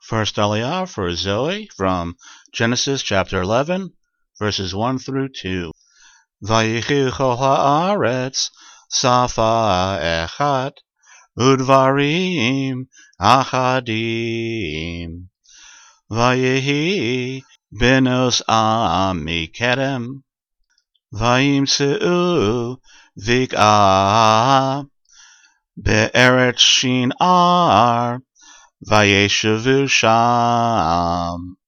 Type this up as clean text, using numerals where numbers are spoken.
First Aliyah for Zoe from Genesis chapter 11, verses 1 through 2. Vayichi chol haaretz safa echad udvarim achadim. Vayehi benos ami kedem vayimseu vik'ah be'eretz shinar Vayeshavu Sham.